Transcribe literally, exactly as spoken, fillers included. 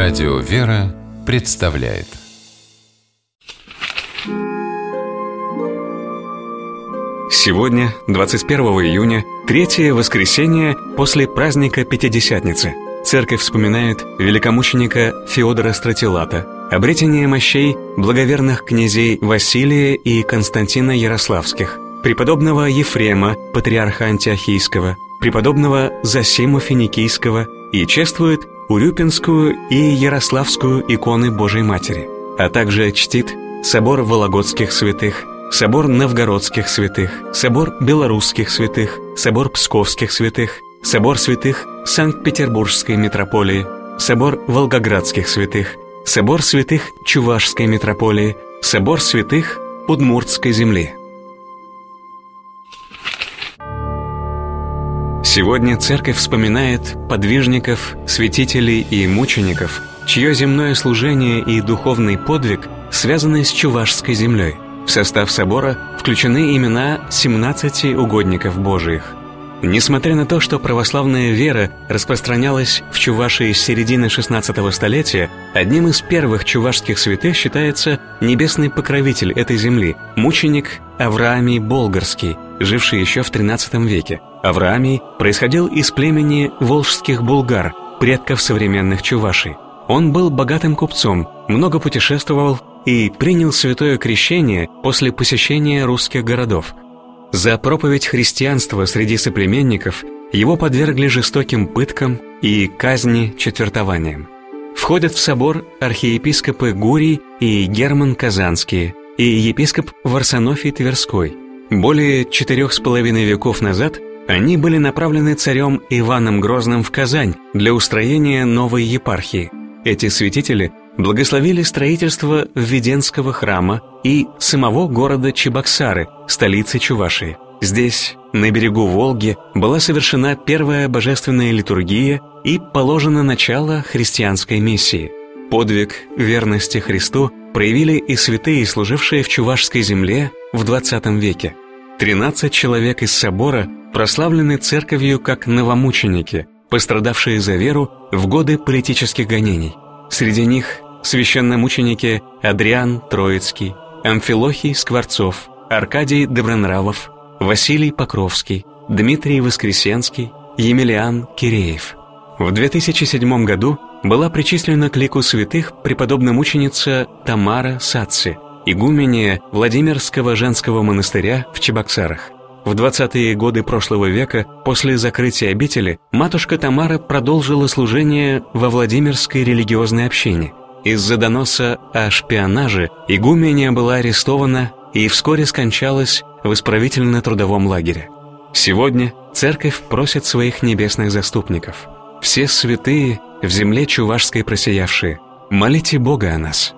Радио «Вера» представляет. Сегодня, двадцать первого июня, третье воскресенье после праздника Пятидесятницы. Церковь вспоминает великомученика Феодора Стратилата, обретение мощей благоверных князей Василия и Константина Ярославских, преподобного Ефрема, патриарха Антиохийского, преподобного Зосиму Финикийского и чествует Урюпинскую и Ярославскую иконы Божией Матери, а также чтит собор Вологодских святых, собор Новгородских святых, собор Белорусских святых, собор Псковских святых, собор святых Санкт-Петербургской митрополии, собор Волгоградских святых, собор святых Чувашской митрополии, собор святых Удмуртской земли. Сегодня Церковь вспоминает подвижников, святителей и мучеников, чье земное служение и духовный подвиг связаны с Чувашской землей. В состав собора включены имена семнадцати угодников Божиих. Несмотря на то, что православная вера распространялась в Чувашии с середины шестнадцатого столетия, одним из первых чувашских святых считается небесный покровитель этой земли, мученик Авраамий Болгарский, живший еще в тринадцатом веке. Авраамий происходил из племени волжских булгар, предков современных чувашей. Он был богатым купцом, много путешествовал и принял святое крещение после посещения русских городов. За проповедь христианства среди соплеменников его подвергли жестоким пыткам и казни четвертованием. Входят в собор архиепископы Гурий и Герман Казанские и епископ Варсонофий Тверской. Более четырех с половиной веков назад они были направлены царем Иваном Грозным в Казань для устроения новой епархии. Эти святители благословили строительство Введенского храма и самого города Чебоксары, столицы Чувашии. Здесь, на берегу Волги, была совершена первая божественная литургия и положено начало христианской миссии. Подвиг верности Христу проявили и святые, служившие в Чувашской земле в двадцатом веке. Тринадцать человек из собора прославлены церковью как новомученики, пострадавшие за веру в годы политических гонений. Среди них священномученики Адриан Троицкий, Амфилохий Скворцов, Аркадий Добронравов, Василий Покровский, Дмитрий Воскресенский, Емельян Киреев. В две тысячи седьмом году была причислена к лику святых преподобно-мученица Тамара Саци, игуменья Владимирского женского монастыря в Чебоксарах. В двадцатые годы прошлого века, после закрытия обители, матушка Тамара продолжила служение во Владимирской религиозной общине. Из-за доноса о шпионаже игуменья была арестована и вскоре скончалась в исправительно-трудовом лагере. Сегодня церковь просит своих небесных заступников: все святые в земле чувашской просиявшие, молите Бога о нас.